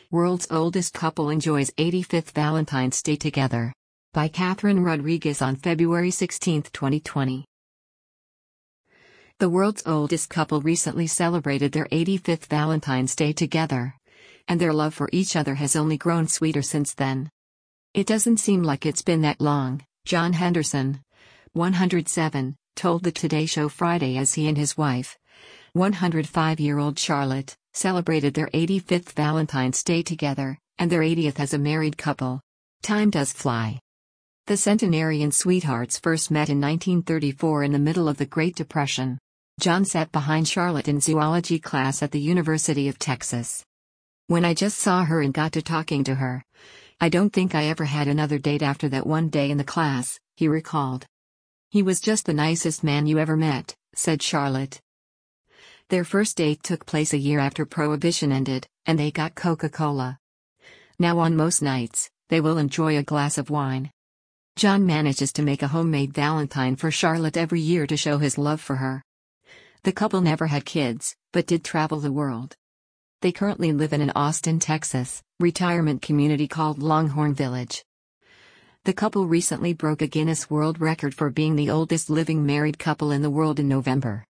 World's oldest couple enjoys 85th Valentine's Day together. By Catherine Rodriguez on February 16, 2020. The world's oldest couple recently celebrated their 85th Valentine's Day together. And their love for each other has only grown sweeter since then. It doesn't seem like it's been that long, John Henderson, 107, told the Today Show Friday as he and his wife, 105-year-old Charlotte, celebrated their 85th Valentine's Day together, and their 80th as a married couple. Time does fly. The centenarian sweethearts first met in 1934 in the middle of the Great Depression. John sat behind Charlotte in zoology class at the University of Texas. When I just saw her and got to talking to her, I don't think I ever had another date after that one day in the class, he recalled. He was just the nicest man you ever met, said Charlotte. Their first date took place a year after Prohibition ended, and they got Coca-Cola. Now on most nights, they will enjoy a glass of wine. John manages to make a homemade Valentine for Charlotte every year to show his love for her. The couple never had kids, but did travel the world. They currently live in an Austin, Texas, retirement community called Longhorn Village. The couple recently broke a Guinness World Record for being the oldest living married couple in the world in November.